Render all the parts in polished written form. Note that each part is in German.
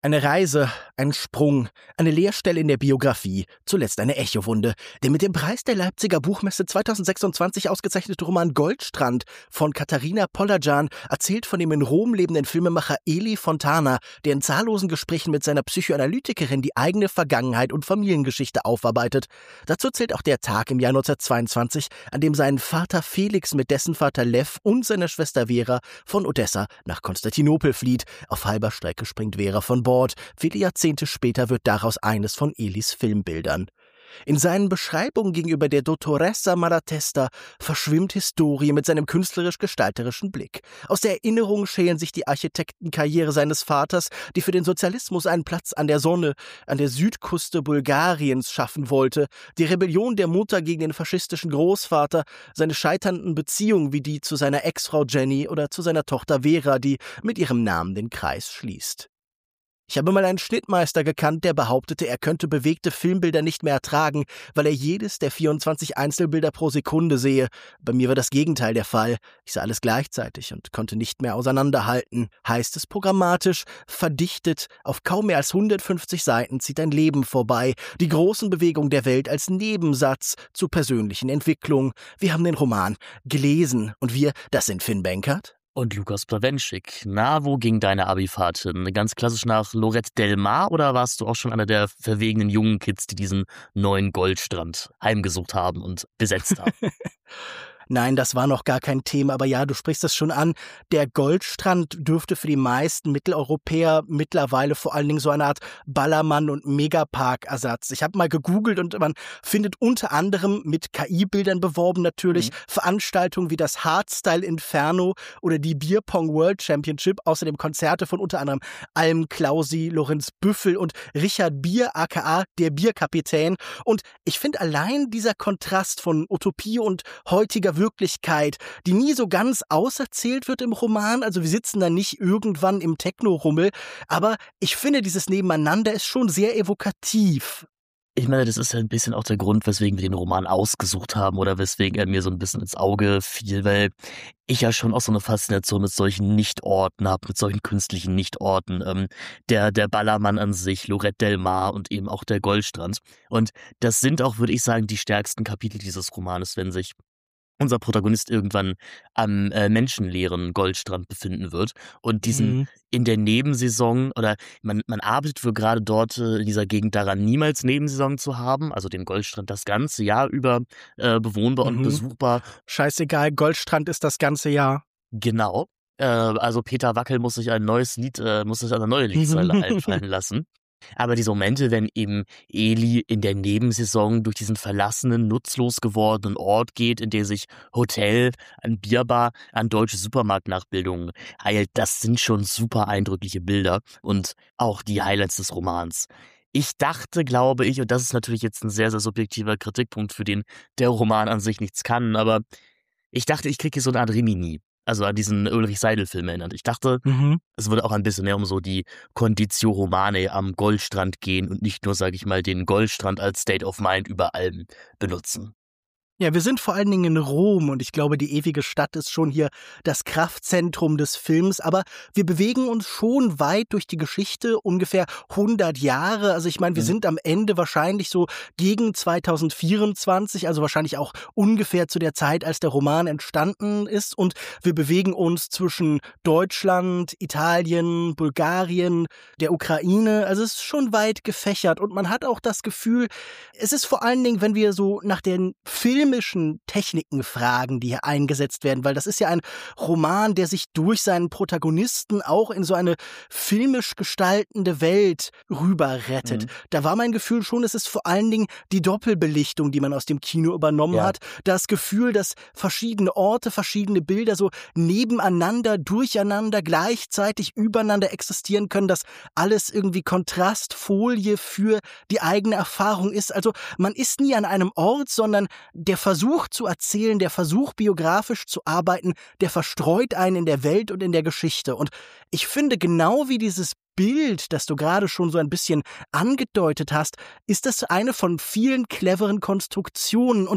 Eine Reise, ein Sprung, eine Leerstelle in der Biografie, zuletzt eine Echowunde. Der mit dem Preis der Leipziger Buchmesse 2026 ausgezeichnete Roman Goldstrand von Katharina Pollajan erzählt von dem in Rom lebenden Filmemacher Eli Fontana, der in zahllosen Gesprächen mit seiner Psychoanalytikerin die eigene Vergangenheit und Familiengeschichte aufarbeitet. Dazu zählt auch der Tag im Jahr 1922, an dem sein Vater Felix mit dessen Vater Lev und seiner Schwester Vera von Odessa nach Konstantinopel flieht. Auf halber Strecke springt Vera von Bord. Viele Jahrzehnte später wird daraus eines von Elis Filmbildern. In seinen Beschreibungen gegenüber der Dottoressa Malatesta verschwimmt Historie mit seinem künstlerisch-gestalterischen Blick. Aus der Erinnerung schälen sich die Architektenkarriere seines Vaters, die für den Sozialismus einen Platz an der Sonne, an der Südküste Bulgariens schaffen wollte, die Rebellion der Mutter gegen den faschistischen Großvater, seine scheiternden Beziehungen wie die zu seiner Ex-Frau Jenny oder zu seiner Tochter Vera, die mit ihrem Namen den Kreis schließt. Ich habe mal einen Schnittmeister gekannt, der behauptete, er könnte bewegte Filmbilder nicht mehr ertragen, weil er jedes der 24 Einzelbilder pro Sekunde sehe. Bei mir war das Gegenteil der Fall. Ich sah alles gleichzeitig und konnte nicht mehr auseinanderhalten. Heißt es programmatisch, verdichtet, auf kaum mehr als 150 Seiten zieht ein Leben vorbei. Die großen Bewegungen der Welt als Nebensatz zur persönlichen Entwicklung. Wir haben den Roman gelesen und wir, das sind Finn Benkert und Lukas Blawenschik. Na, wo ging deine Abifahrt hin? Ganz klassisch nach Lorette Del Mar oder warst du auch schon einer der verwegenen jungen Kids, die diesen neuen Goldstrand heimgesucht haben und besetzt haben? Nein, das war noch gar kein Thema, aber ja, du sprichst das schon an. Der Goldstrand dürfte für die meisten Mitteleuropäer mittlerweile vor allen Dingen so eine Art Ballermann- und Megapark-Ersatz. Ich habe mal gegoogelt und man findet unter anderem mit KI-Bildern beworben natürlich Veranstaltungen wie das Hardstyle Inferno oder die Bierpong World Championship, außerdem Konzerte von unter anderem Alm Klausi, Lorenz Büffel und Richard Bier, aka der Bierkapitän. Und ich finde allein dieser Kontrast von Utopie und heutiger Wirklichkeit, die nie so ganz auserzählt wird im Roman, also wir sitzen da nicht irgendwann im Techno-Rummel, aber ich finde, dieses Nebeneinander ist schon sehr evokativ. Ich meine, das ist ja ein bisschen auch der Grund, weswegen wir den Roman ausgesucht haben oder weswegen er mir so ein bisschen ins Auge fiel, weil ich ja schon auch so eine Faszination mit solchen Nichtorten habe, mit solchen künstlichen Nichtorten. Der Ballermann an sich, Lorette Del Mar und eben auch der Goldstrand. Und das sind auch, würde ich sagen, die stärksten Kapitel dieses Romanes, wenn sich unser Protagonist irgendwann am menschenleeren Goldstrand befinden wird und diesen in der Nebensaison oder man arbeitet für gerade dort in dieser Gegend daran, niemals Nebensaison zu haben, also den Goldstrand das ganze Jahr über bewohnbar und besuchbar. Scheißegal, Goldstrand ist das ganze Jahr. Genau. Also Peter Wackel muss sich eine neue Liedzeile einfallen lassen. Aber diese Momente, wenn eben Eli in der Nebensaison durch diesen verlassenen, nutzlos gewordenen Ort geht, in der sich Hotel, ein Bierbar, an deutsche Supermarktnachbildungen heilt, das sind schon super eindrückliche Bilder und auch die Highlights des Romans. Ich dachte, glaube ich, und das ist natürlich jetzt ein sehr, sehr subjektiver Kritikpunkt, für den der Roman an sich nichts kann, aber ich dachte, ich kriege hier so eine Art Rimini. Also an diesen Ulrich-Seidel-Film erinnert. Ich dachte, es würde auch ein bisschen mehr um so die Conditio Romanae am Goldstrand gehen und nicht nur, sage ich mal, den Goldstrand als State of Mind über allem benutzen. Ja, wir sind vor allen Dingen in Rom und ich glaube, die ewige Stadt ist schon hier das Kraftzentrum des Films, aber wir bewegen uns schon weit durch die Geschichte, ungefähr 100 Jahre. Also ich meine, wir sind am Ende wahrscheinlich so gegen 2024, also wahrscheinlich auch ungefähr zu der Zeit, als der Roman entstanden ist und wir bewegen uns zwischen Deutschland, Italien, Bulgarien, der Ukraine. Also es ist schon weit gefächert und man hat auch das Gefühl, es ist vor allen Dingen, wenn wir so nach den filmischen Techniken fragen, die hier eingesetzt werden, weil das ist ja ein Roman, der sich durch seinen Protagonisten auch in so eine filmisch gestaltende Welt rüber rettet. Da war mein Gefühl schon, es ist vor allen Dingen die Doppelbelichtung, die man aus dem Kino übernommen hat. Das Gefühl, dass verschiedene Orte, verschiedene Bilder so nebeneinander, durcheinander, gleichzeitig übereinander existieren können, dass alles irgendwie Kontrastfolie für die eigene Erfahrung ist. Also man ist nie an einem Ort, sondern der Versuch zu erzählen, der Versuch biografisch zu arbeiten, der verstreut einen in der Welt und in der Geschichte. Und ich finde, genau wie dieses Bild, das du gerade schon so ein bisschen angedeutet hast, ist das eine von vielen cleveren Konstruktionen. Und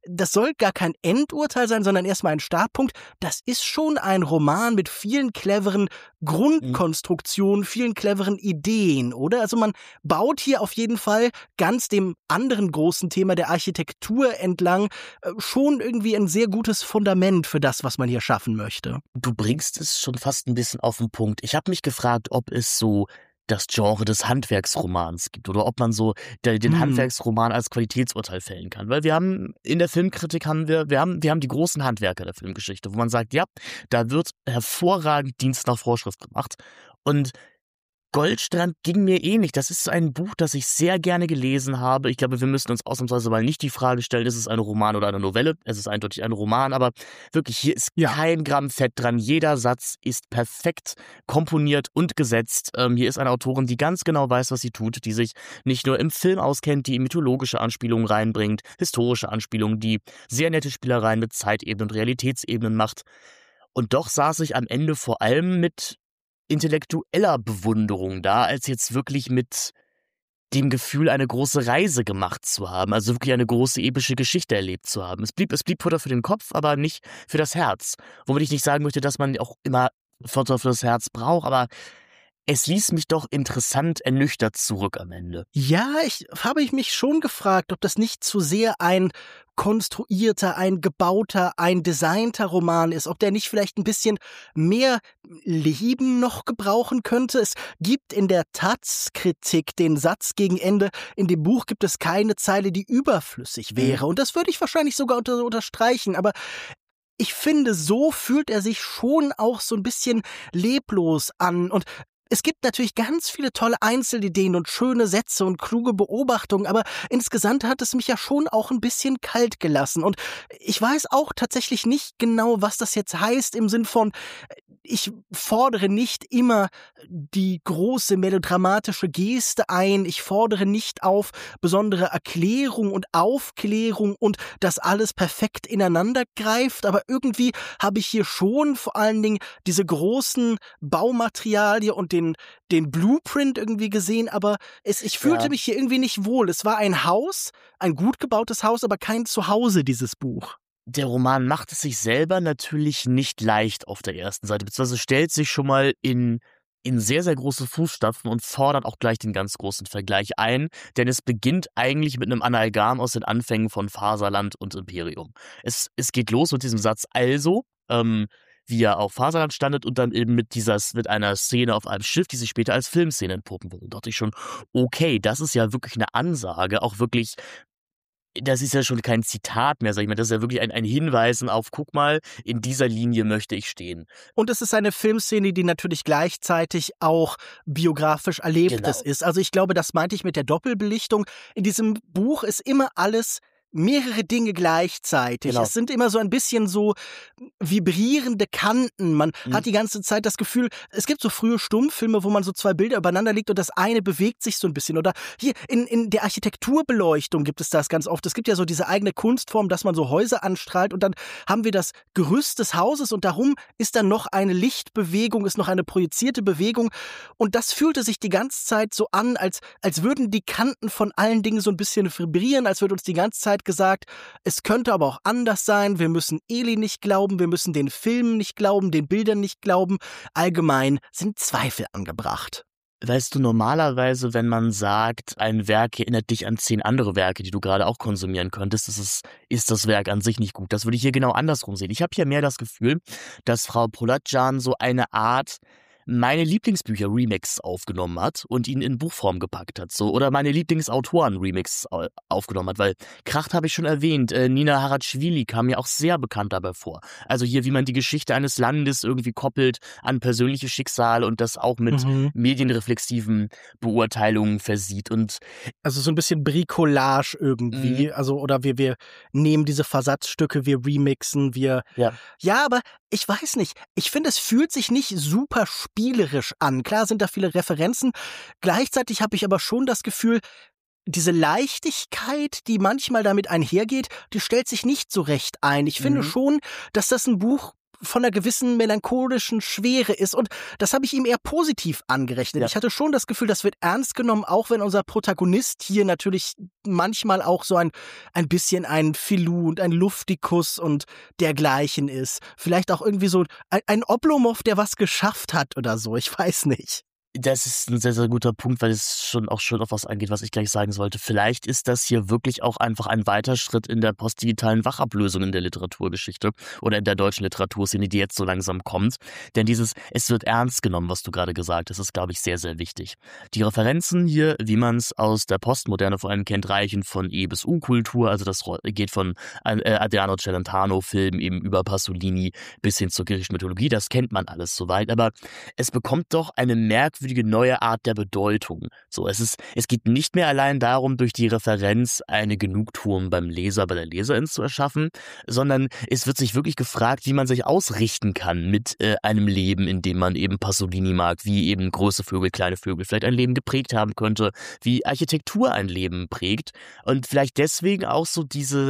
das soll gar kein Endurteil sein, sondern erstmal ein Startpunkt. Das ist schon ein Roman mit vielen cleveren Grundkonstruktionen, vielen cleveren Ideen, oder? Also man baut hier auf jeden Fall ganz dem anderen großen Thema der Architektur entlang schon irgendwie ein sehr gutes Fundament für das, was man hier schaffen möchte. Du bringst es schon fast ein bisschen auf den Punkt. Ich habe mich gefragt, ob es so das Genre des Handwerksromans gibt oder ob man so den Handwerksroman als Qualitätsurteil fällen kann. Weil wir haben in der Filmkritik wir haben die großen Handwerker der Filmgeschichte, wo man sagt, ja, da wird hervorragend Dienst nach Vorschrift gemacht. Und Goldstrand ging mir ähnlich. Das ist ein Buch, das ich sehr gerne gelesen habe. Ich glaube, wir müssen uns ausnahmsweise mal nicht die Frage stellen, ist es ein Roman oder eine Novelle? Es ist eindeutig ein Roman, aber wirklich, hier ist kein Gramm Fett dran. Jeder Satz ist perfekt komponiert und gesetzt. Hier ist eine Autorin, die ganz genau weiß, was sie tut, die sich nicht nur im Film auskennt, die mythologische Anspielungen reinbringt, historische Anspielungen, die sehr nette Spielereien mit Zeitebenen und Realitätsebenen macht. Und doch saß ich am Ende vor allem mit intellektueller Bewunderung da, als jetzt wirklich mit dem Gefühl, eine große Reise gemacht zu haben, also wirklich eine große epische Geschichte erlebt zu haben. Es blieb Futter für den Kopf, aber nicht für das Herz. Womit ich nicht sagen möchte, dass man auch immer Futter für das Herz braucht, aber es ließ mich doch interessant ernüchtert zurück am Ende. Ja, habe ich mich schon gefragt, ob das nicht zu sehr ein konstruierter, ein gebauter, ein designter Roman ist, ob der nicht vielleicht ein bisschen mehr Leben noch gebrauchen könnte. Es gibt in der Taz-Kritik den Satz gegen Ende, in dem Buch gibt es keine Zeile, die überflüssig wäre. Und das würde ich wahrscheinlich sogar unterstreichen, aber ich finde, so fühlt er sich schon auch so ein bisschen leblos an. Und es gibt natürlich ganz viele tolle Einzelideen und schöne Sätze und kluge Beobachtungen, aber insgesamt hat es mich ja schon auch ein bisschen kalt gelassen. Und ich weiß auch tatsächlich nicht genau, was das jetzt heißt im Sinn von, ich fordere nicht immer die große melodramatische Geste ein, ich fordere nicht auf besondere Erklärung und Aufklärung und dass alles perfekt ineinander greift, aber irgendwie habe ich hier schon vor allen Dingen diese großen Baumaterialien und den Blueprint irgendwie gesehen, aber ich fühlte mich hier irgendwie nicht wohl. Es war ein Haus, ein gut gebautes Haus, aber kein Zuhause, dieses Buch. Der Roman macht es sich selber natürlich nicht leicht auf der ersten Seite, beziehungsweise stellt sich schon mal in sehr, sehr große Fußstapfen und fordert auch gleich den ganz großen Vergleich ein, denn es beginnt eigentlich mit einem Amalgam aus den Anfängen von Faserland und Imperium. Es geht los mit diesem Satz also, wie er auf Faserland standet und dann eben mit einer Szene auf einem Schiff, die sich später als Filmszene entpuppen wird. Und dachte ich schon, okay, das ist ja wirklich eine Ansage, auch wirklich. Das ist ja schon kein Zitat mehr, sag ich mal. Das ist ja wirklich ein Hinweisen auf, guck mal, in dieser Linie möchte ich stehen. Und es ist eine Filmszene, die natürlich gleichzeitig auch biografisch Erlebtes ist. Also ich glaube, das meinte ich mit der Doppelbelichtung. In diesem Buch ist immer alles mehrere Dinge gleichzeitig. Genau. Es sind immer so ein bisschen so vibrierende Kanten. Man hat die ganze Zeit das Gefühl, es gibt so frühe Stummfilme, wo man so zwei Bilder übereinander legt und das eine bewegt sich so ein bisschen. Oder hier in der Architekturbeleuchtung gibt es das ganz oft. Es gibt ja so diese eigene Kunstform, dass man so Häuser anstrahlt und dann haben wir das Gerüst des Hauses und darum ist dann noch eine Lichtbewegung, ist noch eine projizierte Bewegung und das fühlte sich die ganze Zeit so an, als würden die Kanten von allen Dingen so ein bisschen vibrieren, als würde uns die ganze Zeit gesagt, es könnte aber auch anders sein, wir müssen Eli nicht glauben, wir müssen den Filmen nicht glauben, den Bildern nicht glauben, allgemein sind Zweifel angebracht. Weißt du, normalerweise, wenn man sagt, ein Werk erinnert dich an 10 andere Werke, die du gerade auch konsumieren könntest, ist das Werk an sich nicht gut. Das würde ich hier genau andersrum sehen. Ich habe hier mehr das Gefühl, dass Frau Polatjan so eine Art meine Lieblingsbücher-Remix aufgenommen hat und ihn in Buchform gepackt hat. So, oder meine Lieblingsautoren-Remix aufgenommen hat, weil Kracht habe ich schon erwähnt, Nina Haratschwili kam mir auch sehr bekannt dabei vor. Also hier, wie man die Geschichte eines Landes irgendwie koppelt an persönliche Schicksale und das auch mit medienreflexiven Beurteilungen versieht. Und also so ein bisschen Bricolage irgendwie. Also, oder wir nehmen diese Versatzstücke, wir remixen, Ja, aber ich weiß nicht. Ich finde, es fühlt sich nicht super spielerisch an. Klar sind da viele Referenzen. Gleichzeitig habe ich aber schon das Gefühl, diese Leichtigkeit, die manchmal damit einhergeht, die stellt sich nicht so recht ein. Ich finde schon, dass das ein Buch von einer gewissen melancholischen Schwere ist. Und das habe ich ihm eher positiv angerechnet. Ja. Ich hatte schon das Gefühl, das wird ernst genommen, auch wenn unser Protagonist hier natürlich manchmal auch so ein bisschen ein Filou und ein Luftikus und dergleichen ist. Vielleicht auch irgendwie so ein Oblomov, der was geschafft hat oder so. Ich weiß nicht. Das ist ein sehr, sehr guter Punkt, weil es schon auf was eingeht, was ich gleich sagen sollte. Vielleicht ist das hier wirklich auch einfach ein Weiterschritt in der postdigitalen Wachablösung in der Literaturgeschichte oder in der deutschen Literaturszene, die jetzt so langsam kommt. Denn es wird ernst genommen, was du gerade gesagt hast, ist, glaube ich, sehr, sehr wichtig. Die Referenzen hier, wie man es aus der Postmoderne vor allem kennt, reichen von E bis U-Kultur, also das geht von Adriano Celentano-Filmen eben über Pasolini bis hin zur griechischen Mythologie, das kennt man alles soweit, aber es bekommt doch eine merkwürdige neue Art der Bedeutung. So, es geht nicht mehr allein darum, durch die Referenz eine Genugtuung beim Leser, bei der Leserin zu erschaffen, sondern es wird sich wirklich gefragt, wie man sich ausrichten kann mit einem Leben, in dem man eben Pasolini mag, wie eben große Vögel, kleine Vögel vielleicht ein Leben geprägt haben könnte, wie Architektur ein Leben prägt und vielleicht deswegen auch so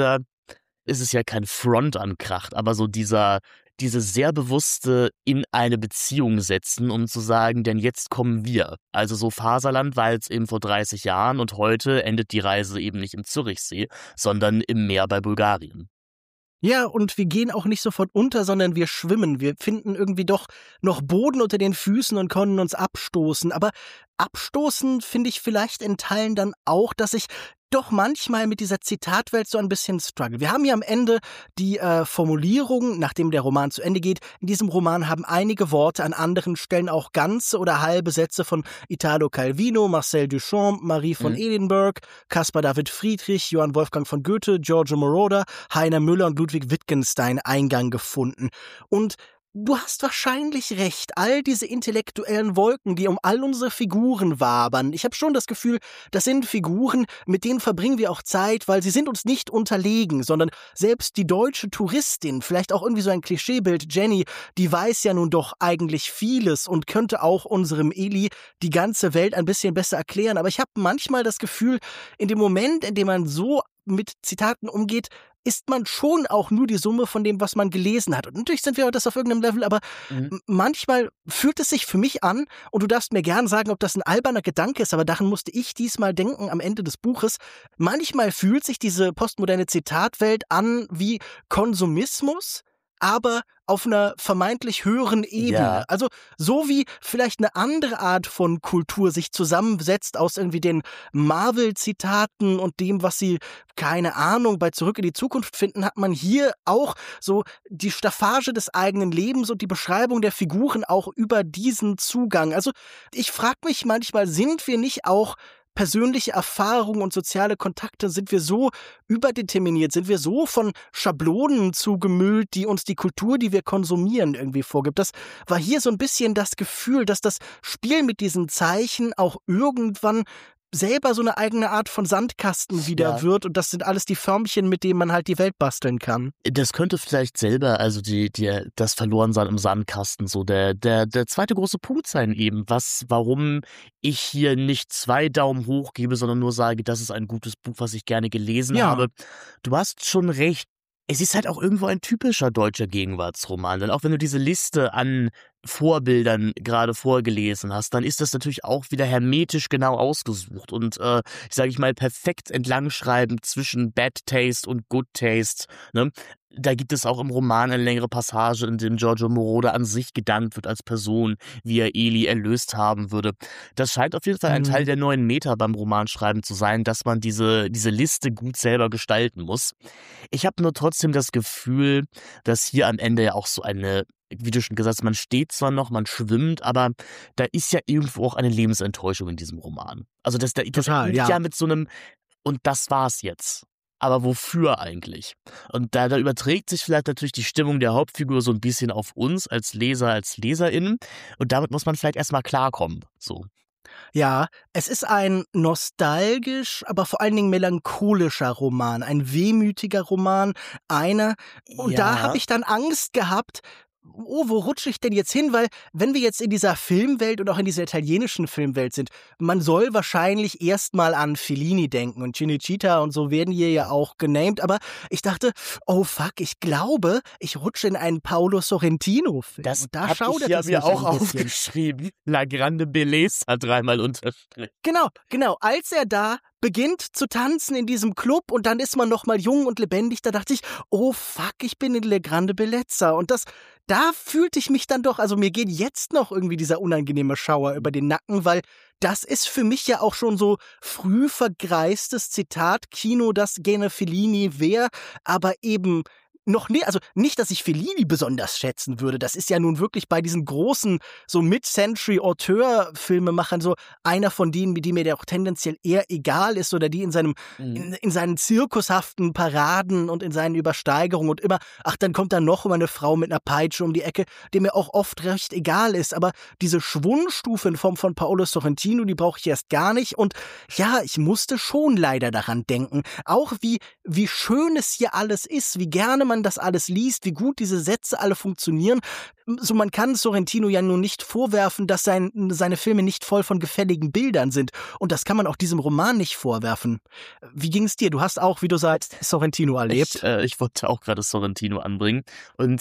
ist es ja kein Front an Kracht, aber so diese sehr bewusste in eine Beziehung setzen, um zu sagen, denn jetzt kommen wir. Also so Faserland war jetzt eben vor 30 Jahren und heute endet die Reise eben nicht im Zürichsee, sondern im Meer bei Bulgarien. Ja, und wir gehen auch nicht sofort unter, sondern wir schwimmen. Wir finden irgendwie doch noch Boden unter den Füßen und können uns abstoßen. Aber abstoßen finde ich vielleicht in Teilen dann auch, dass ich doch manchmal mit dieser Zitatwelt so ein bisschen struggle. Wir haben hier am Ende die Formulierung, nachdem der Roman zu Ende geht. In diesem Roman haben einige Worte an anderen Stellen auch ganze oder halbe Sätze von Italo Calvino, Marcel Duchamp, Marie von Edinburgh, Caspar David Friedrich, Johann Wolfgang von Goethe, Giorgio Moroder, Heiner Müller und Ludwig Wittgenstein Eingang gefunden. Und du hast wahrscheinlich recht, all diese intellektuellen Wolken, die um all unsere Figuren wabern. Ich habe schon das Gefühl, das sind Figuren, mit denen verbringen wir auch Zeit, weil sie sind uns nicht unterlegen, sondern selbst die deutsche Touristin, vielleicht auch irgendwie so ein Klischeebild, Jenny, die weiß ja nun doch eigentlich vieles und könnte auch unserem Eli die ganze Welt ein bisschen besser erklären. Aber ich habe manchmal das Gefühl, in dem Moment, in dem man so mit Zitaten umgeht, ist man schon auch nur die Summe von dem, was man gelesen hat. Und natürlich sind wir das auf irgendeinem Level, aber manchmal fühlt es sich für mich an, und du darfst mir gern sagen, ob das ein alberner Gedanke ist, aber daran musste ich diesmal denken am Ende des Buches. Manchmal fühlt sich diese postmoderne Zitatwelt an wie Konsumismus, aber auf einer vermeintlich höheren Ebene. Ja. Also so wie vielleicht eine andere Art von Kultur sich zusammensetzt aus irgendwie den Marvel-Zitaten und dem, was sie, keine Ahnung, bei Zurück in die Zukunft finden, hat man hier auch so die Staffage des eigenen Lebens und die Beschreibung der Figuren auch über diesen Zugang. Also ich frage mich manchmal, sind wir nicht auch persönliche Erfahrungen und soziale Kontakte, sind wir so überdeterminiert, sind wir so von Schablonen zugemüllt, die uns die Kultur, die wir konsumieren, irgendwie vorgibt. Das war hier so ein bisschen das Gefühl, dass das Spiel mit diesen Zeichen auch irgendwann selber so eine eigene Art von Sandkasten wieder wird, und das sind alles die Förmchen, mit denen man halt die Welt basteln kann. Das könnte vielleicht selber, also das Verlorensein im Sandkasten, so der zweite große Punkt sein eben, warum ich hier nicht 2 Daumen hoch gebe, sondern nur sage, das ist ein gutes Buch, was ich gerne gelesen habe. Du hast schon recht. Es ist halt auch irgendwo ein typischer deutscher Gegenwartsroman, denn auch wenn du diese Liste an Vorbildern gerade vorgelesen hast, dann ist das natürlich auch wieder hermetisch genau ausgesucht und sage ich mal, perfekt entlangschreibend zwischen Bad Taste und Good Taste, ne? Da gibt es auch im Roman eine längere Passage, in dem Giorgio Moroder an sich gedankt wird als Person, wie er Eli erlöst haben würde. Das scheint auf jeden Fall ein Teil der neuen Meta beim Romanschreiben zu sein, dass man diese Liste gut selber gestalten muss. Ich habe nur trotzdem das Gefühl, dass hier am Ende ja auch so eine, wie du schon gesagt hast, man steht zwar noch, man schwimmt, aber da ist ja irgendwo auch eine Lebensenttäuschung in diesem Roman. Also das endet ja mit so einem, und das war's jetzt. Aber wofür eigentlich? Und da überträgt sich vielleicht natürlich die Stimmung der Hauptfigur so ein bisschen auf uns als Leser, als LeserInnen. Und damit muss man vielleicht erstmal klarkommen. So. Ja, es ist ein nostalgisch, aber vor allen Dingen melancholischer Roman, ein wehmütiger Roman, und da habe ich dann Angst gehabt, oh, wo rutsche ich denn jetzt hin? Weil wenn wir jetzt in dieser Filmwelt und auch in dieser italienischen Filmwelt sind, man soll wahrscheinlich erstmal an Fellini denken und Cinecittà und so werden hier ja auch genamed, aber ich dachte, oh fuck, ich glaube, ich rutsche in einen Paolo Sorrentino-Film. Das und da hab schaudert ich ja es mir mich auch ein bisschen. aufgeschrieben. La Grande Bellezza 3-mal unterstrichen. Genau. Als er da beginnt zu tanzen in diesem Club und dann ist man noch mal jung und lebendig, da dachte ich, oh fuck, ich bin in Le Grande Bellezza. Und da fühlte ich mich dann doch, also mir geht jetzt noch irgendwie dieser unangenehme Schauer über den Nacken, weil das ist für mich ja auch schon so früh vergreistes Zitat Kino, das gerne Fellini wäre, aber eben noch nie, also nicht, dass ich Fellini besonders schätzen würde. Das ist ja nun wirklich bei diesen großen, so Mid-Century-Auteur-Filmemachern so einer von denen, die mir der auch tendenziell eher egal ist oder die in seinen zirkushaften Paraden und in seinen Übersteigerungen und immer, ach, dann kommt da noch mal eine Frau mit einer Peitsche um die Ecke, die mir auch oft recht egal ist. Aber diese Schwungstufe in Form von Paolo Sorrentino, die brauche ich erst gar nicht. Und ja, ich musste schon leider daran denken. Auch wie schön es hier alles ist, wie gerne man das alles liest, wie gut diese Sätze alle funktionieren. So, man kann Sorrentino ja nun nicht vorwerfen, dass seine Filme nicht voll von gefälligen Bildern sind. Und das kann man auch diesem Roman nicht vorwerfen. Wie ging es dir? Du hast auch, wie du sagst, Sorrentino erlebt. Ich wollte auch gerade Sorrentino anbringen. Und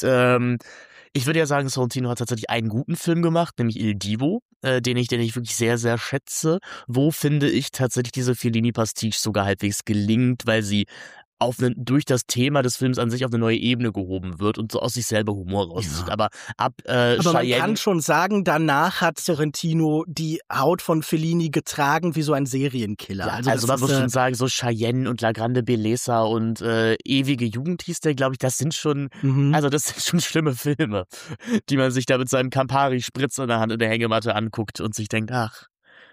ich würde ja sagen, Sorrentino hat tatsächlich einen guten Film gemacht, nämlich Il Divo, den ich wirklich sehr, sehr schätze. Wo, finde ich, tatsächlich diese Fellini-Pastiche sogar halbwegs gelingt, weil sie durch das Thema des Films an sich auf eine neue Ebene gehoben wird und so aus sich selber Humor rauszieht. Ja. Aber Aber man Cheyenne, kann schon sagen, danach hat Sorrentino die Haut von Fellini getragen wie so ein Serienkiller. ja, Also also das man muss ist, schon sagen, so Cheyenne und La Grande Bellezza und Ewige Jugend hieß der, glaube ich, das sind schon schlimme Filme, die man sich da mit seinem Campari-Spritz in der Hand in der Hängematte anguckt und sich denkt, ach,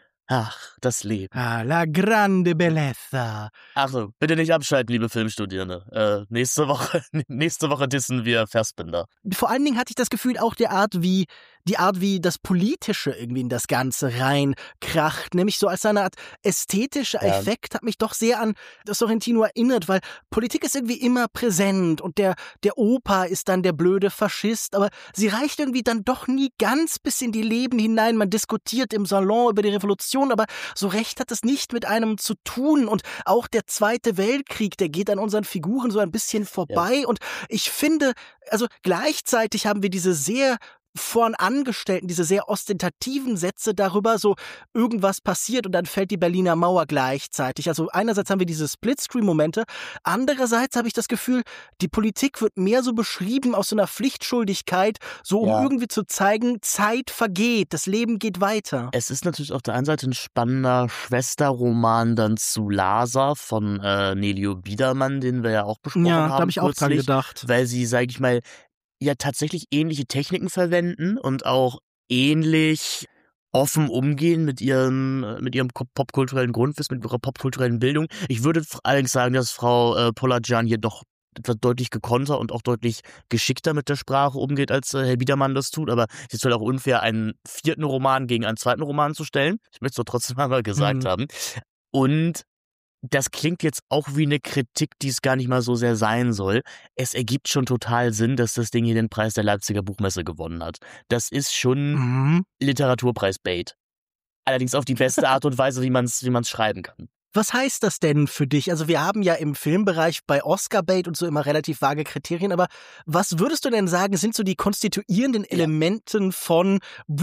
das Leben. La Grande Bellezza. Also, bitte nicht abschalten, liebe Filmstudierende. Nächste Woche dissen wir Fassbinder. Vor allen Dingen hatte ich das Gefühl, auch die Art, wie das Politische irgendwie in das Ganze reinkracht, nämlich so als eine Art ästhetischer Effekt, hat mich doch sehr an das Sorrentino erinnert, weil Politik ist irgendwie immer präsent und der Opa ist dann der blöde Faschist, aber sie reicht irgendwie dann doch nie ganz bis in die Leben hinein. Man diskutiert im Salon über die Revolution, aber so recht hat es nicht mit einem zu tun und auch der Zweite Weltkrieg, der geht an unseren Figuren so ein bisschen vorbei und ich finde, also gleichzeitig haben wir diese sehr Vorangestellten, diese sehr ostentativen Sätze darüber, so irgendwas passiert und dann fällt die Berliner Mauer gleichzeitig. Also einerseits haben wir diese Splitscreen-Momente, andererseits habe ich das Gefühl, die Politik wird mehr so beschrieben aus so einer Pflichtschuldigkeit, so um irgendwie zu zeigen, Zeit vergeht, das Leben geht weiter. Es ist natürlich auf der einen Seite ein spannender Schwesterroman dann zu Lasa von Nelio Biedermann, den wir ja auch besprochen haben. Ja, da habe ich auch dran gedacht. Weil sie, sage ich mal, ja tatsächlich ähnliche Techniken verwenden und auch ähnlich offen umgehen mit ihrem popkulturellen Grundwissen, mit ihrer popkulturellen Bildung. Ich würde allerdings sagen, dass Frau Pollajan hier doch etwas deutlich gekonnter und auch deutlich geschickter mit der Sprache umgeht, als Herr Biedermann das tut. Aber es ist halt auch unfair, einen 4. Roman gegen einen 2. Roman zu stellen. Ich möchte es doch trotzdem einmal gesagt haben. Und das klingt jetzt auch wie eine Kritik, die es gar nicht mal so sehr sein soll. Es ergibt schon total Sinn, dass das Ding hier den Preis der Leipziger Buchmesse gewonnen hat. Das ist schon Literaturpreis-Bait. Allerdings auf die beste Art und Weise, wie man's schreiben kann. Was heißt das denn für dich? Also wir haben ja im Filmbereich bei Oscar-Bait und so immer relativ vage Kriterien, aber was würdest du denn sagen, sind so die konstituierenden Elementen von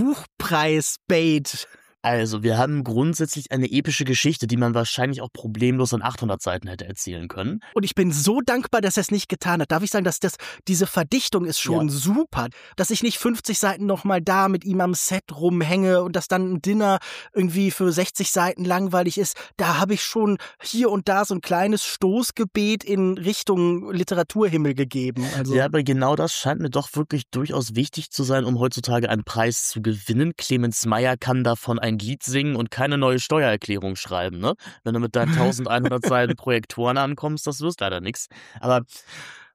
Buchpreis-Bait? Also, wir haben grundsätzlich eine epische Geschichte, die man wahrscheinlich auch problemlos an 800 Seiten hätte erzählen können. Und ich bin so dankbar, dass er es nicht getan hat. Darf ich sagen, dass diese Verdichtung ist schon super, dass ich nicht 50 Seiten nochmal da mit ihm am Set rumhänge und dass dann ein Dinner irgendwie für 60 Seiten langweilig ist. Da habe ich schon hier und da so ein kleines Stoßgebet in Richtung Literaturhimmel gegeben. Also. Ja, aber genau das scheint mir doch wirklich durchaus wichtig zu sein, um heutzutage einen Preis zu gewinnen. Clemens Meyer kann davon ein Lied singen und keine neue Steuererklärung schreiben, ne? Wenn du mit deinen 1100 Seiten Projektoren ankommst, das wirst leider nichts. Aber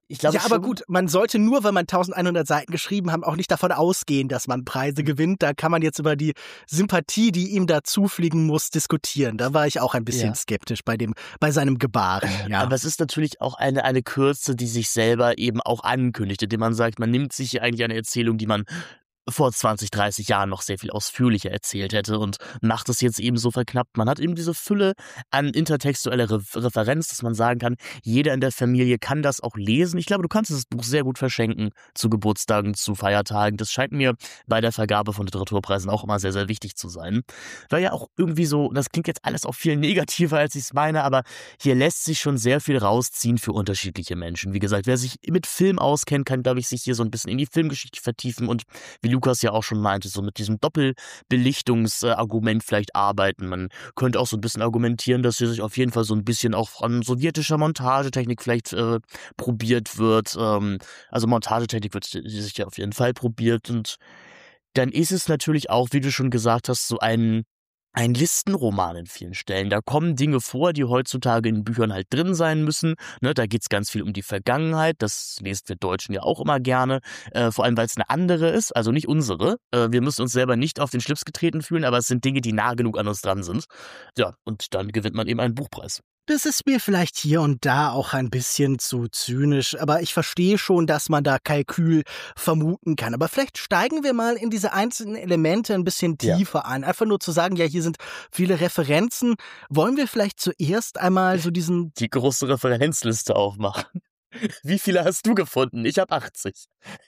Ich glaube Ja, aber schon, gut, man sollte nur, wenn man 1100 Seiten geschrieben haben, auch nicht davon ausgehen, dass man Preise gewinnt. Da kann man jetzt über die Sympathie, die ihm da zufliegen muss, diskutieren. Da war ich auch ein bisschen ja. skeptisch bei seinem Gebaren, ja. Aber es ist natürlich auch eine Kürze, die sich selber eben auch ankündigt, indem man sagt, man nimmt sich hier eigentlich eine Erzählung, die man vor 20, 30 Jahren noch sehr viel ausführlicher erzählt hätte und macht es jetzt eben so verknappt. Man hat eben diese Fülle an intertextueller Referenz, dass man sagen kann, jeder in der Familie kann das auch lesen. Ich glaube, du kannst das Buch sehr gut verschenken zu Geburtstagen, zu Feiertagen. Das scheint mir bei der Vergabe von Literaturpreisen auch immer sehr, sehr wichtig zu sein. Weil ja auch irgendwie so, das klingt jetzt alles auch viel negativer, als ich es meine, aber hier lässt sich schon sehr viel rausziehen für unterschiedliche Menschen. Wie gesagt, wer sich mit Film auskennt, kann, glaube ich, sich hier so ein bisschen in die Filmgeschichte vertiefen und wie Lukas ja auch schon meinte, so mit diesem Doppelbelichtungsargument vielleicht arbeiten. Man könnte auch so ein bisschen argumentieren, dass hier sich auf jeden Fall so ein bisschen auch an sowjetischer Montagetechnik vielleicht probiert wird. Also Montagetechnik wird sich ja auf jeden Fall probiert und dann ist es natürlich auch, wie du schon gesagt hast, so ein Listenroman in vielen Stellen. Da kommen Dinge vor, die heutzutage in Büchern halt drin sein müssen. Ne, da geht's ganz viel um die Vergangenheit. Das lesen wir Deutschen ja auch immer gerne. Vor allem, weil es eine andere ist, also nicht unsere. Wir müssen uns selber nicht auf den Schlips getreten fühlen, aber es sind Dinge, die nah genug an uns dran sind. Ja, und dann gewinnt man eben einen Buchpreis. Das ist mir vielleicht hier und da auch ein bisschen zu zynisch, aber ich verstehe schon, dass man da Kalkül vermuten kann. Aber vielleicht steigen wir mal in diese einzelnen Elemente ein bisschen tiefer ein. Einfach nur zu sagen, ja, hier sind viele Referenzen. Wollen wir vielleicht zuerst einmal so die große Referenzliste aufmachen? Wie viele hast du gefunden? Ich habe 80.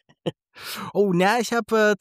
Oh, na, ich habe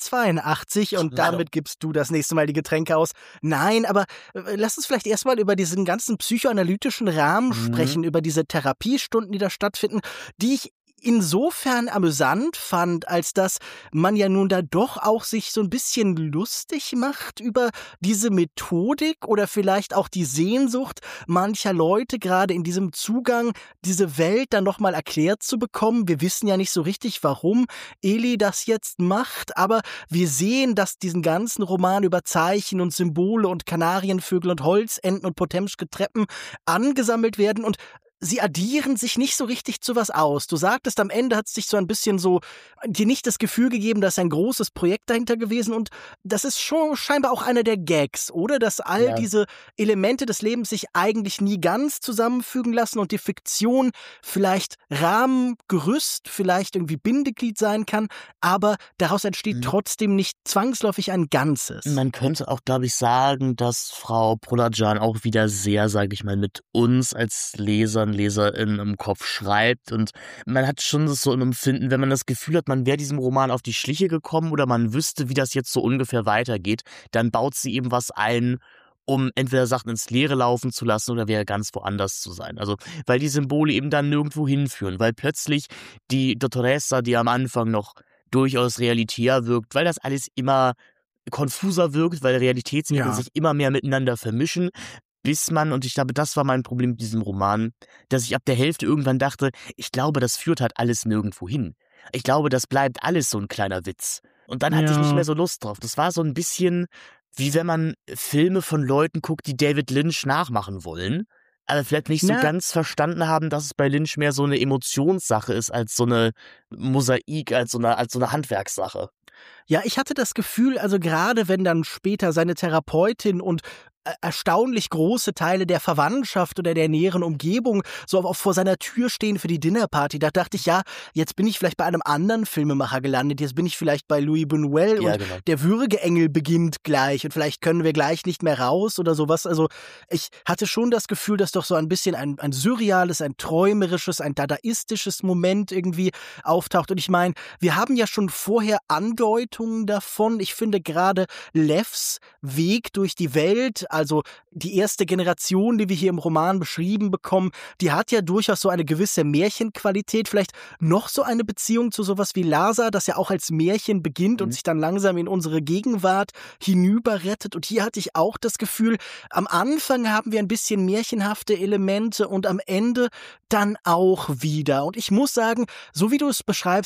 82 und damit gibst du das nächste Mal die Getränke aus. Nein, aber lass uns vielleicht erstmal über diesen ganzen psychoanalytischen Rahmen sprechen, über diese Therapiestunden, die da stattfinden, die ich insofern amüsant fand, als dass man ja nun da doch auch sich so ein bisschen lustig macht über diese Methodik oder vielleicht auch die Sehnsucht mancher Leute, gerade in diesem Zugang, diese Welt dann nochmal erklärt zu bekommen. Wir wissen ja nicht so richtig, warum Eli das jetzt macht, aber wir sehen, dass diesen ganzen Roman über Zeichen und Symbole und Kanarienvögel und Holzenten und Potemschke Treppen angesammelt werden und sie addieren sich nicht so richtig zu was aus. Du sagtest, am Ende hat es sich so ein bisschen so, dir nicht das Gefühl gegeben, da ist ein großes Projekt dahinter gewesen und das ist schon scheinbar auch einer der Gags, oder? Dass all diese Elemente des Lebens sich eigentlich nie ganz zusammenfügen lassen und die Fiktion vielleicht Rahmen, Gerüst, vielleicht irgendwie Bindeglied sein kann, aber daraus entsteht trotzdem nicht zwangsläufig ein Ganzes. Man könnte auch, glaube ich, sagen, dass Frau Polajan auch wieder sehr, sage ich mal, mit uns als LeserInnen im Kopf schreibt und man hat schon so ein Empfinden, wenn man das Gefühl hat, man wäre diesem Roman auf die Schliche gekommen oder man wüsste, wie das jetzt so ungefähr weitergeht, dann baut sie eben was ein, um entweder Sachen ins Leere laufen zu lassen oder wieder ganz woanders zu sein. Also, weil die Symbole eben dann nirgendwo hinführen, weil plötzlich die Dottoressa, die am Anfang noch durchaus realitär wirkt, weil das alles immer konfuser wirkt, weil Realitätsmittel sich immer mehr miteinander vermischen, bis man, und ich glaube, das war mein Problem mit diesem Roman, dass ich ab der Hälfte irgendwann dachte, ich glaube, das führt halt alles nirgendwo hin. Ich glaube, das bleibt alles so ein kleiner Witz. Und dann hatte ich nicht mehr so Lust drauf. Das war so ein bisschen, wie wenn man Filme von Leuten guckt, die David Lynch nachmachen wollen, aber vielleicht nicht so ganz verstanden haben, dass es bei Lynch mehr so eine Emotionssache ist, als so eine Mosaik, als so eine Handwerkssache. Ja, ich hatte das Gefühl, also gerade wenn dann später seine Therapeutin und erstaunlich große Teile der Verwandtschaft oder der näheren Umgebung so auch vor seiner Tür stehen für die Dinnerparty. Da dachte ich, ja, jetzt bin ich vielleicht bei einem anderen Filmemacher gelandet. Jetzt bin ich vielleicht bei Louis Buñuel und der Würgeengel beginnt gleich und vielleicht können wir gleich nicht mehr raus oder sowas. Also ich hatte schon das Gefühl, dass doch so ein bisschen ein surreales, ein träumerisches, ein dadaistisches Moment irgendwie auftaucht. Und ich meine, wir haben ja schon vorher Andeutungen davon. Ich finde gerade Levs Weg durch die Welt, also die erste Generation, die wir hier im Roman beschrieben bekommen, die hat ja durchaus so eine gewisse Märchenqualität, vielleicht noch so eine Beziehung zu sowas wie Lhasa, das ja auch als Märchen beginnt und sich dann langsam in unsere Gegenwart hinüberrettet. Und hier hatte ich auch das Gefühl, am Anfang haben wir ein bisschen märchenhafte Elemente und am Ende dann auch wieder. Und ich muss sagen, so wie du es beschreibst,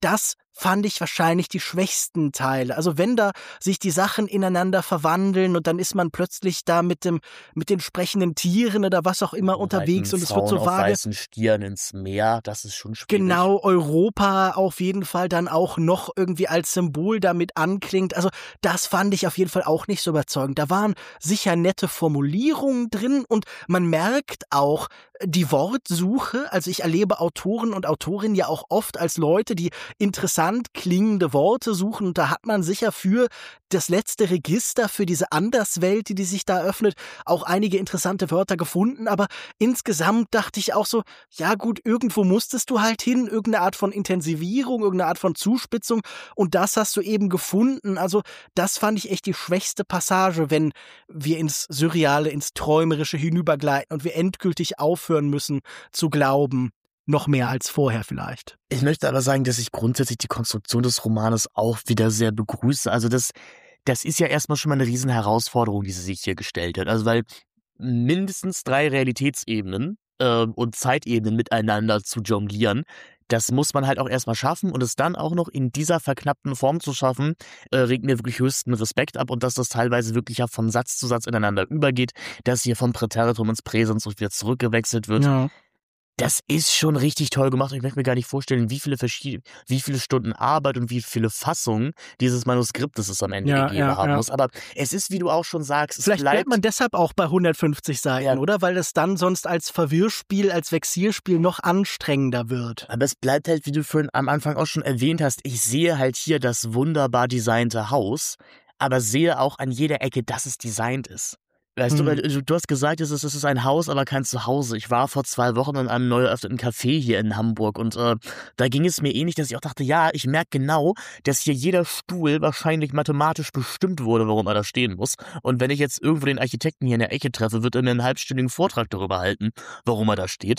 das fand ich wahrscheinlich die schwächsten Teile. Also wenn da sich die Sachen ineinander verwandeln und dann ist man plötzlich da mit den sprechenden Tieren oder was auch immer unterwegs und es wird so auf vage. weißen Stieren ins Meer, das ist schon schwierig. Genau, Europa auf jeden Fall dann auch noch irgendwie als Symbol damit anklingt. Also das fand ich auf jeden Fall auch nicht so überzeugend. Da waren sicher nette Formulierungen drin und man merkt auch die Wortsuche. Also ich erlebe Autoren und Autorinnen ja auch oft als Leute, die interessant klingende Worte suchen und da hat man sicher für das letzte Register, für diese Anderswelt, die sich da öffnet, auch einige interessante Wörter gefunden, aber insgesamt dachte ich auch so, ja gut, irgendwo musstest du halt hin, irgendeine Art von Intensivierung, irgendeine Art von Zuspitzung und das hast du eben gefunden. Also das fand ich echt die schwächste Passage, wenn wir ins Surreale, ins Träumerische hinübergleiten und wir endgültig aufhören müssen zu glauben. Noch mehr als vorher vielleicht. Ich möchte aber sagen, dass ich grundsätzlich die Konstruktion des Romanes auch wieder sehr begrüße. Also das ist ja erstmal schon mal eine riesen Herausforderung, die sie sich hier gestellt hat. Also weil mindestens 3 Realitätsebenen und Zeitebenen miteinander zu jonglieren, das muss man halt auch erstmal schaffen und es dann auch noch in dieser verknappten Form zu schaffen, regt mir wirklich höchsten Respekt ab und dass das teilweise wirklich ja von Satz zu Satz ineinander übergeht, dass hier vom Präteritum ins Präsens und wieder zurückgewechselt wird. Ja. Das ist schon richtig toll gemacht und ich möchte mir gar nicht vorstellen, wie viele Stunden Arbeit und wie viele Fassungen dieses Manuskriptes es am Ende gegeben haben muss. Aber es ist, wie du auch schon sagst, vielleicht bleibt man deshalb auch bei 150 Seiten, oder? Weil es dann sonst als Verwirrspiel, als Vexierspiel noch anstrengender wird. Aber es bleibt halt, wie du vorhin am Anfang auch schon erwähnt hast, ich sehe halt hier das wunderbar designte Haus, aber sehe auch an jeder Ecke, dass es designt ist. Weißt du, weil du hast gesagt, es ist ein Haus, aber kein Zuhause. Ich war vor 2 Wochen in einem neu eröffneten Café hier in Hamburg und da ging es mir ähnlich, dass ich auch dachte, ja, ich merke genau, dass hier jeder Stuhl wahrscheinlich mathematisch bestimmt wurde, warum er da stehen muss. Und wenn ich jetzt irgendwo den Architekten hier in der Ecke treffe, wird er mir einen halbstündigen Vortrag darüber halten, warum er da steht.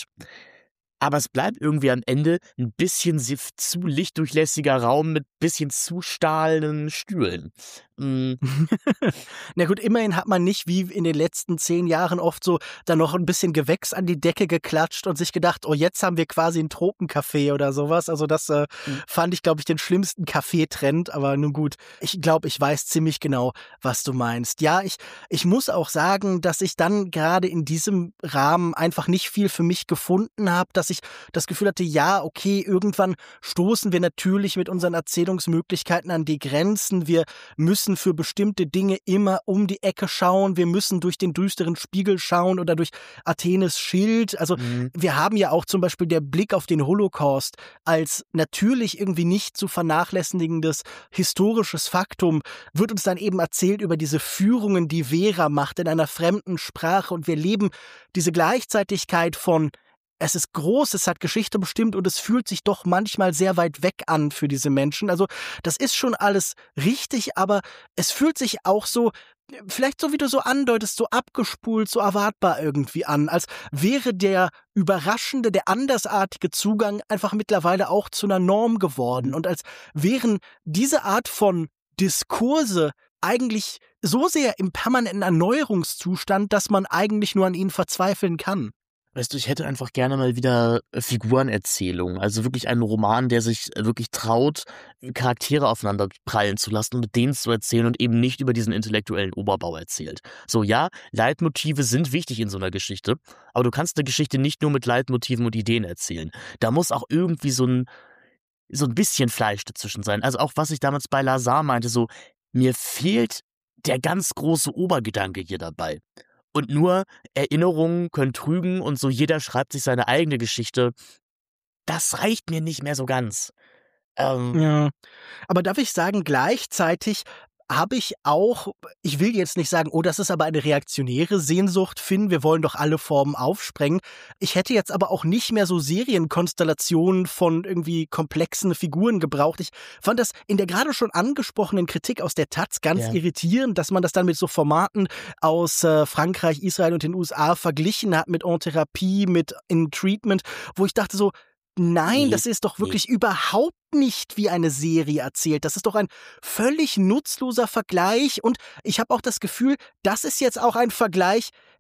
Aber es bleibt irgendwie am Ende ein bisschen zu lichtdurchlässiger Raum mit bisschen zu stahlenden Stühlen. Na gut, immerhin hat man nicht wie in den letzten 10 Jahren oft so dann noch ein bisschen Gewächs an die Decke geklatscht und sich gedacht, oh, jetzt haben wir quasi ein Tropencafé oder sowas. Also das fand ich, glaube ich, den schlimmsten Kaffeetrend, aber nun gut. Ich glaube, ich weiß ziemlich genau, was du meinst. Ja, ich muss auch sagen, dass ich dann gerade in diesem Rahmen einfach nicht viel für mich gefunden habe, dass ich das Gefühl hatte, ja, okay, irgendwann stoßen wir natürlich mit unseren Erzählungsmöglichkeiten an die Grenzen. Wir müssen für bestimmte Dinge immer um die Ecke schauen. Wir müssen durch den düsteren Spiegel schauen oder durch Athenes Schild. Also wir haben ja auch zum Beispiel der Blick auf den Holocaust als natürlich irgendwie nicht zu vernachlässigendes historisches Faktum, wird uns dann eben erzählt über diese Führungen, die Vera macht in einer fremden Sprache und wir leben diese Gleichzeitigkeit von es ist groß, es hat Geschichte bestimmt und es fühlt sich doch manchmal sehr weit weg an für diese Menschen. Also das ist schon alles richtig, aber es fühlt sich auch so, vielleicht so wie du so andeutest, so abgespult, so erwartbar irgendwie an, als wäre der überraschende, der andersartige Zugang einfach mittlerweile auch zu einer Norm geworden und als wären diese Art von Diskurse eigentlich so sehr im permanenten Erneuerungszustand, dass man eigentlich nur an ihnen verzweifeln kann. Weißt du, ich hätte einfach gerne mal wieder Figurenerzählungen. Also wirklich einen Roman, der sich wirklich traut, Charaktere aufeinander prallen zu lassen und mit denen zu erzählen und eben nicht über diesen intellektuellen Oberbau erzählt. So, ja, Leitmotive sind wichtig in so einer Geschichte, aber du kannst eine Geschichte nicht nur mit Leitmotiven und Ideen erzählen. Da muss auch irgendwie so ein bisschen Fleisch dazwischen sein. Also auch, was ich damals bei Lazar meinte, so, mir fehlt der ganz große Obergedanke hier dabei. Und nur Erinnerungen können trügen und so jeder schreibt sich seine eigene Geschichte. Das reicht mir nicht mehr so ganz. Ja, aber darf ich sagen, gleichzeitig habe ich auch, ich will jetzt nicht sagen, oh, das ist aber eine reaktionäre Sehnsucht, Finn, wir wollen doch alle Formen aufsprengen. Ich hätte jetzt aber auch nicht mehr so Serienkonstellationen von irgendwie komplexen Figuren gebraucht. Ich fand das in der gerade schon angesprochenen Kritik aus der Taz ganz irritierend, dass man das dann mit so Formaten aus Frankreich, Israel und den USA verglichen hat, mit En Therapie, mit In Treatment, wo ich dachte so, nein, das ist doch wirklich überhaupt nicht wie eine Serie erzählt. Das ist doch ein völlig nutzloser Vergleich und ich habe auch das Gefühl, das ist jetzt auch ein Vergleich,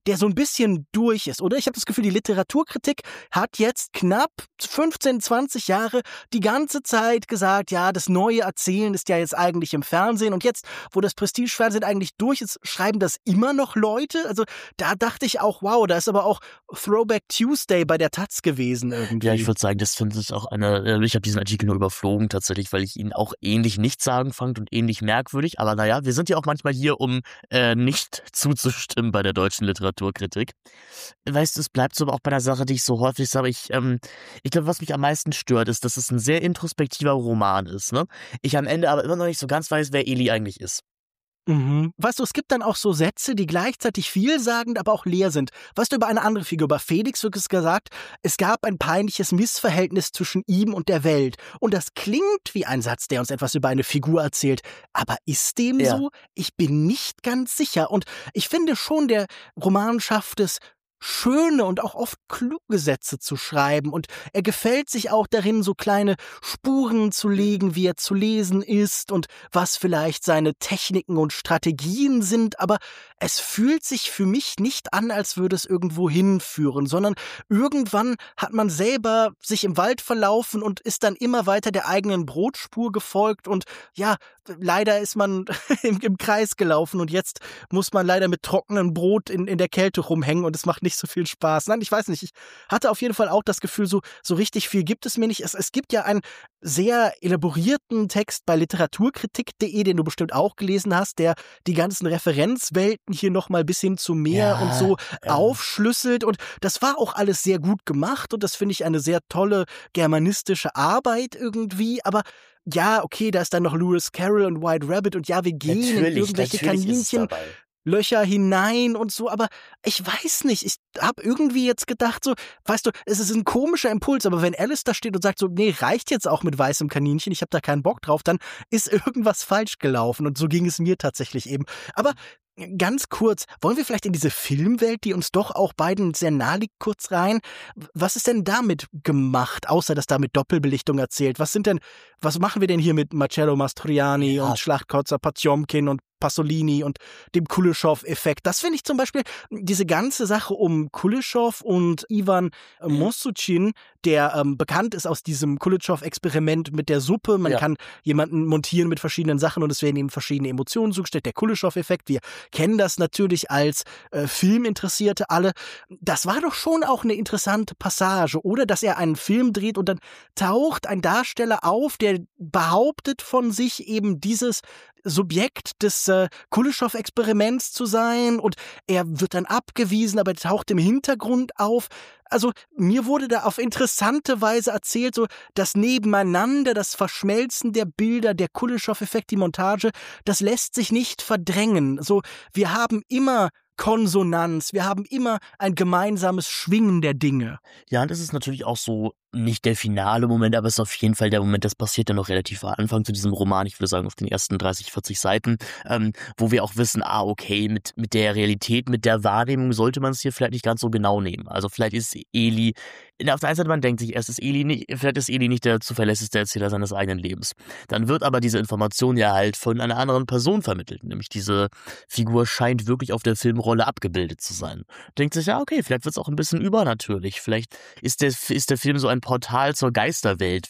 der so ein bisschen durch ist, oder? Ich habe das Gefühl, die Literaturkritik hat jetzt knapp 15, 20 Jahre die ganze Zeit gesagt, ja, das neue Erzählen ist ja jetzt eigentlich im Fernsehen und jetzt, wo das Prestigefernsehen eigentlich durch ist, schreiben das immer noch Leute? Also da dachte ich auch, wow, da ist aber auch Throwback Tuesday bei der Taz gewesen irgendwie. Ja, ich würde sagen, das finde ich auch ich habe diesen Artikel nur überflogen tatsächlich, weil ich ihn auch ähnlich nichtssagend fand und ähnlich merkwürdig, aber naja, wir sind ja auch manchmal hier, um nicht zuzustimmen bei der deutschen Literaturkritik. Weißt du, es bleibt so aber auch bei einer Sache, die ich so häufig sage, ich glaube, was mich am meisten stört, ist, dass es ein sehr introspektiver Roman ist, ne? Ich am Ende aber immer noch nicht so ganz weiß, wer Eli eigentlich ist. Mhm. Weißt du, es gibt dann auch so Sätze, die gleichzeitig vielsagend, aber auch leer sind. Weißt du, über eine andere Figur, über Felix wird es gesagt, es gab ein peinliches Missverhältnis zwischen ihm und der Welt. Und das klingt wie ein Satz, der uns etwas über eine Figur erzählt. Aber ist dem Ja. so? Ich bin nicht ganz sicher. Und ich finde schon, der Roman schafft es, schöne und auch oft kluge Sätze zu schreiben. Und er gefällt sich auch darin, so kleine Spuren zu legen, wie er zu lesen ist und was vielleicht seine Techniken und Strategien sind. Aber es fühlt sich für mich nicht an, als würde es irgendwo hinführen, sondern irgendwann hat man selber sich im Wald verlaufen und ist dann immer weiter der eigenen Brotspur gefolgt. Und ja, leider ist man im Kreis gelaufen und jetzt muss man leider mit trockenem Brot in der Kälte rumhängen und es macht nicht so viel Spaß. Nein, ich weiß nicht. Ich hatte auf jeden Fall auch das Gefühl, so richtig viel gibt es mir nicht. Es gibt ja einen sehr elaborierten Text bei literaturkritik.de, den du bestimmt auch gelesen hast, der die ganzen Referenzwelten hier nochmal bis hin zu Meer und so aufschlüsselt. Und das war auch alles sehr gut gemacht und das finde ich eine sehr tolle germanistische Arbeit irgendwie. Aber ja, okay, da ist dann noch Lewis Carroll und White Rabbit und ja, wir gehen in irgendwelche Kaninchenlöcher hinein und so, aber ich weiß nicht, ich habe irgendwie jetzt gedacht so, weißt du, es ist ein komischer Impuls, aber wenn Alice da steht und sagt so, nee, reicht jetzt auch mit weißem Kaninchen, ich habe da keinen Bock drauf, dann ist irgendwas falsch gelaufen und so ging es mir tatsächlich eben. Aber ganz kurz, wollen wir vielleicht in diese Filmwelt, die uns doch auch beiden sehr nahe liegt, kurz rein? Was ist denn damit gemacht, außer dass da mit Doppelbelichtung erzählt? Was machen wir denn hier mit Marcello Mastroianni und Schlachtkotzer Potjomkin und Pasolini und dem Kuleshov-Effekt? Das finde ich zum Beispiel, diese ganze Sache um Kuleshov und Ivan Mossuchin, der bekannt ist aus diesem Kuleshov-Experiment mit der Suppe. Man kann jemanden montieren mit verschiedenen Sachen und es werden ihm verschiedene Emotionen zugestellt. Der Kuleshov-Effekt, wir kennen das natürlich als Filminteressierte alle. Das war doch schon auch eine interessante Passage, oder? Dass er einen Film dreht und dann taucht ein Darsteller auf, der behauptet von sich eben dieses Subjekt des Kuleshov-Experiments zu sein und er wird dann abgewiesen, aber er taucht im Hintergrund auf. Also mir wurde da auf interessante Weise erzählt, so das Nebeneinander, das Verschmelzen der Bilder, der Kuleshov-Effekt, die Montage, das lässt sich nicht verdrängen. So, wir haben immer Konsonanz, wir haben immer ein gemeinsames Schwingen der Dinge. Ja, und es ist natürlich auch so nicht der finale Moment, aber es ist auf jeden Fall der Moment, das passiert ja noch relativ am Anfang zu diesem Roman, ich würde sagen auf den ersten 30, 40 Seiten, wo wir auch wissen, okay, mit der Realität, mit der Wahrnehmung sollte man es hier vielleicht nicht ganz so genau nehmen. Also vielleicht ist Eli, auf der einen Seite man denkt sich, vielleicht ist Eli nicht der zuverlässigste Erzähler seines eigenen Lebens. Dann wird aber diese Information ja halt von einer anderen Person vermittelt, nämlich diese Figur scheint wirklich auf der Filmrolle abgebildet zu sein. Denkt sich, ja okay, vielleicht wird es auch ein bisschen übernatürlich, vielleicht ist der Film so ein Portal zur Geisterwelt,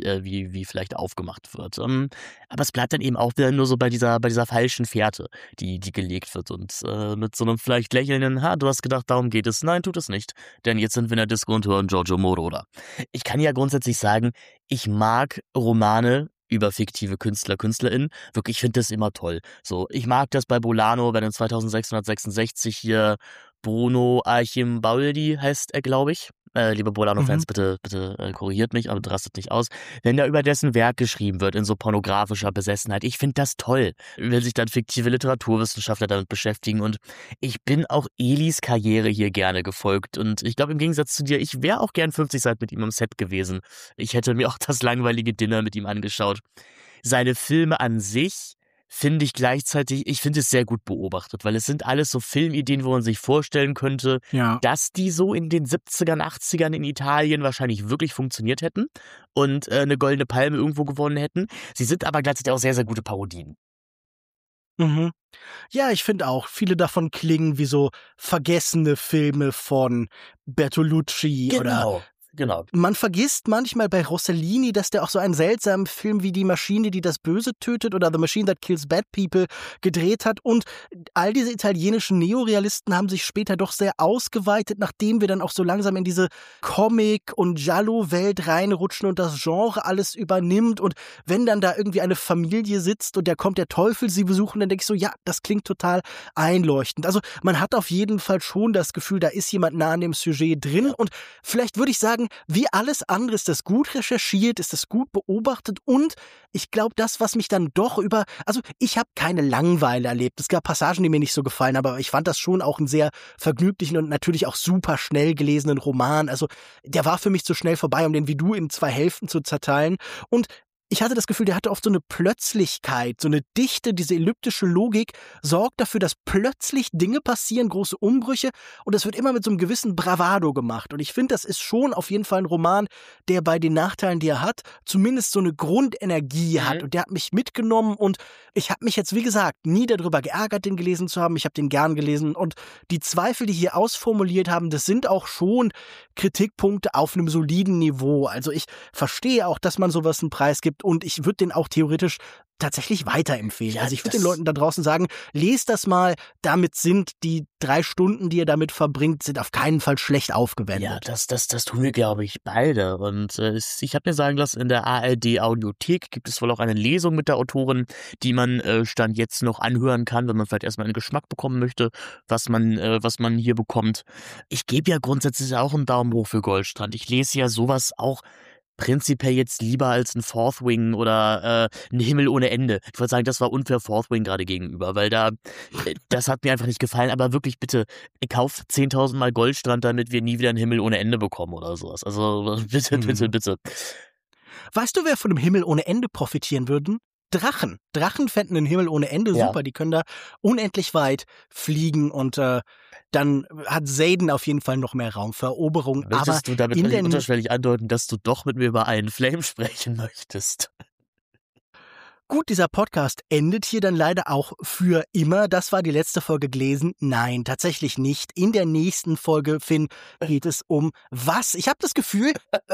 wie vielleicht aufgemacht wird. Aber es bleibt dann eben auch wieder nur so bei dieser falschen Fährte, die gelegt wird und mit so einem vielleicht lächelnden, du hast gedacht, darum geht es. Nein, tut es nicht, denn jetzt sind wir in der Disco und hören Giorgio Moroder. Ich kann ja grundsätzlich sagen, ich mag Romane über fiktive Künstler, KünstlerInnen. Wirklich, ich finde das immer toll. So, ich mag das bei Bolano, bei den 2666 hier Bruno Archimbaudi heißt er, glaube ich. Liebe Bolano-Fans, bitte korrigiert mich, aber rastet nicht aus. Wenn da über dessen Werk geschrieben wird, in so pornografischer Besessenheit, ich finde das toll, wenn sich dann fiktive Literaturwissenschaftler damit beschäftigen und ich bin auch Elis Karriere hier gerne gefolgt und ich glaube im Gegensatz zu dir, ich wäre auch gern 50 Seiten mit ihm am Set gewesen. Ich hätte mir auch das langweilige Dinner mit ihm angeschaut. Seine Filme an sich finde ich gleichzeitig, ich finde es sehr gut beobachtet, weil es sind alles so Filmideen, wo man sich vorstellen könnte, dass die so in den 70ern, 80ern in Italien wahrscheinlich wirklich funktioniert hätten und eine goldene Palme irgendwo gewonnen hätten. Sie sind aber gleichzeitig auch sehr, sehr gute Parodien. Mhm. Ja, ich finde auch, viele davon klingen wie so vergessene Filme von Bertolucci oder Genau. man vergisst manchmal bei Rossellini, dass der auch so einen seltsamen Film wie Die Maschine, die das Böse tötet oder The Machine That Kills Bad People gedreht hat. Und all diese italienischen Neorealisten haben sich später doch sehr ausgeweitet, nachdem wir dann auch so langsam in diese Comic- und Giallo-Welt reinrutschen und das Genre alles übernimmt. Und wenn dann da irgendwie eine Familie sitzt und da kommt der Teufel sie besuchen, dann denke ich so, ja, das klingt total einleuchtend. Also man hat auf jeden Fall schon das Gefühl, da ist jemand nah an dem Sujet drin. Und vielleicht würde ich sagen, wie alles andere ist das gut recherchiert, ist das gut beobachtet und ich glaube, das, was mich dann doch also ich habe keine Langeweile erlebt. Es gab Passagen, die mir nicht so gefallen, aber ich fand das schon auch einen sehr vergnüglichen und natürlich auch super schnell gelesenen Roman. Also der war für mich zu schnell vorbei, um den wie du in 2 Hälften zu zerteilen. Und ich hatte das Gefühl, der hatte oft so eine Plötzlichkeit, so eine Dichte, diese elliptische Logik sorgt dafür, dass plötzlich Dinge passieren, große Umbrüche und das wird immer mit so einem gewissen Bravado gemacht. Und ich finde, das ist schon auf jeden Fall ein Roman, der bei den Nachteilen, die er hat, zumindest so eine Grundenergie hat und der hat mich mitgenommen und ich habe mich jetzt, wie gesagt, nie darüber geärgert, den gelesen zu haben. Ich habe den gern gelesen und die Zweifel, die hier ausformuliert haben, das sind auch schon Kritikpunkte auf einem soliden Niveau. Also ich verstehe auch, dass man sowas einen Preis gibt und ich würde den auch theoretisch tatsächlich weiterempfehlen. Ja, also ich würde den Leuten da draußen sagen, lest das mal, damit sind die 3 Stunden, die ihr damit verbringt, sind auf keinen Fall schlecht aufgewendet. Ja, das tun wir, glaube ich, beide. Und ich habe mir sagen lassen, in der ARD-Audiothek gibt es wohl auch eine Lesung mit der Autorin, die man Stand jetzt noch anhören kann, wenn man vielleicht erstmal einen Geschmack bekommen möchte, was man hier bekommt. Ich gebe ja grundsätzlich auch einen Daumen hoch für Goldstrand. Ich lese ja sowas auch prinzipiell jetzt lieber als ein Fourth Wing oder ein Himmel ohne Ende. Ich wollte sagen, das war unfair Fourth Wing gerade gegenüber, weil das hat mir einfach nicht gefallen. Aber wirklich, bitte, kauft 10.000 Mal Goldstrand, damit wir nie wieder einen Himmel ohne Ende bekommen oder sowas. Also bitte. Weißt du, wer von dem Himmel ohne Ende profitieren würden? Drachen. Drachen fänden den Himmel ohne Ende super. Die können da unendlich weit fliegen und dann hat Xaden auf jeden Fall noch mehr Raum für Eroberung. Möchtest du damit unterschwellig andeuten, dass du doch mit mir über einen Flame sprechen möchtest? Gut, dieser Podcast endet hier dann leider auch für immer. Das war die letzte Folge gelesen. Nein, tatsächlich nicht. In der nächsten Folge, Finn, geht es um was? Ich habe das Gefühl,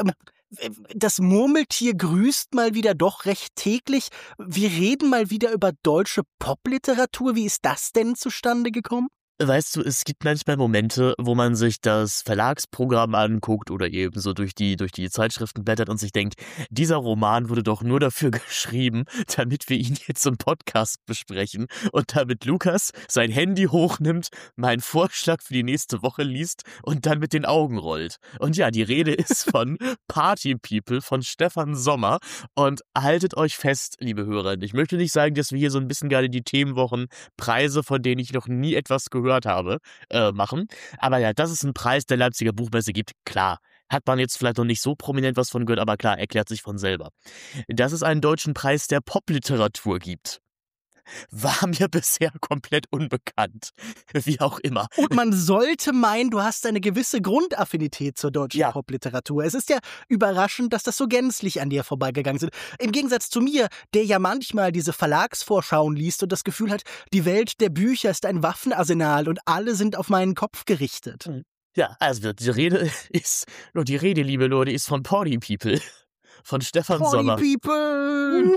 das Murmeltier grüßt mal wieder doch recht täglich. Wir reden mal wieder über deutsche Popliteratur. Wie ist das denn zustande gekommen? Weißt du, es gibt manchmal Momente, wo man sich das Verlagsprogramm anguckt oder eben so durch die Zeitschriften blättert und sich denkt, dieser Roman wurde doch nur dafür geschrieben, damit wir ihn jetzt im Podcast besprechen und damit Lukas sein Handy hochnimmt, meinen Vorschlag für die nächste Woche liest und dann mit den Augen rollt. Und ja, die Rede ist von Party People von Stefan Sommer und haltet euch fest, liebe Hörer, ich möchte nicht sagen, dass wir hier so ein bisschen gerade die Themenwochen Preise, von denen ich noch nie etwas gehört habe, machen. Aber ja, dass es einen Preis der Leipziger Buchmesse gibt, klar. Hat man jetzt vielleicht noch nicht so prominent was von gehört, aber klar, erklärt sich von selber. Dass es einen deutschen Preis der Popliteratur gibt, war mir bisher komplett unbekannt. Wie auch immer. Und man sollte meinen, du hast eine gewisse Grundaffinität zur deutschen Popliteratur. Es ist ja überraschend, dass das so gänzlich an dir vorbeigegangen ist. Im Gegensatz zu mir, der ja manchmal diese Verlagsvorschauen liest und das Gefühl hat, die Welt der Bücher ist ein Waffenarsenal und alle sind auf meinen Kopf gerichtet. Ja, also die Rede, liebe Leute, ist von Party People. Von Stefan Sommer. Party People!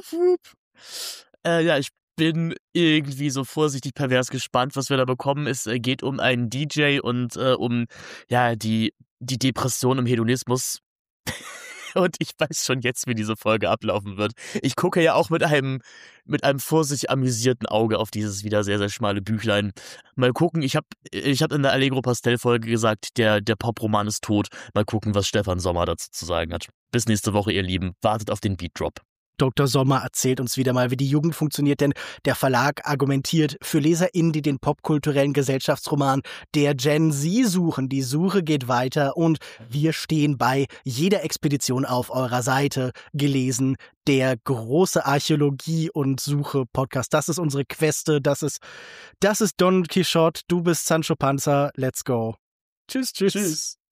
Ja, ich bin irgendwie so vorsichtig pervers gespannt, was wir da bekommen. Es geht um einen DJ und um die Depression im Hedonismus. Und ich weiß schon jetzt, wie diese Folge ablaufen wird. Ich gucke ja auch mit einem vorsichtig amüsierten Auge auf dieses wieder sehr, sehr schmale Büchlein. Mal gucken, ich hab in der Allegro Pastell-Folge gesagt, der Poproman ist tot. Mal gucken, was Stefan Sommer dazu zu sagen hat. Bis nächste Woche, ihr Lieben. Wartet auf den Beat Drop. Dr. Sommer erzählt uns wieder mal, wie die Jugend funktioniert, denn der Verlag argumentiert für LeserInnen, die den popkulturellen Gesellschaftsroman der Gen Z suchen. Die Suche geht weiter und wir stehen bei jeder Expedition auf eurer Seite gelesen. Der große Archäologie- und Suche-Podcast. Das ist unsere Queste. Das ist Don Quixote. Du bist Sancho Panza. Let's go. Tschüss.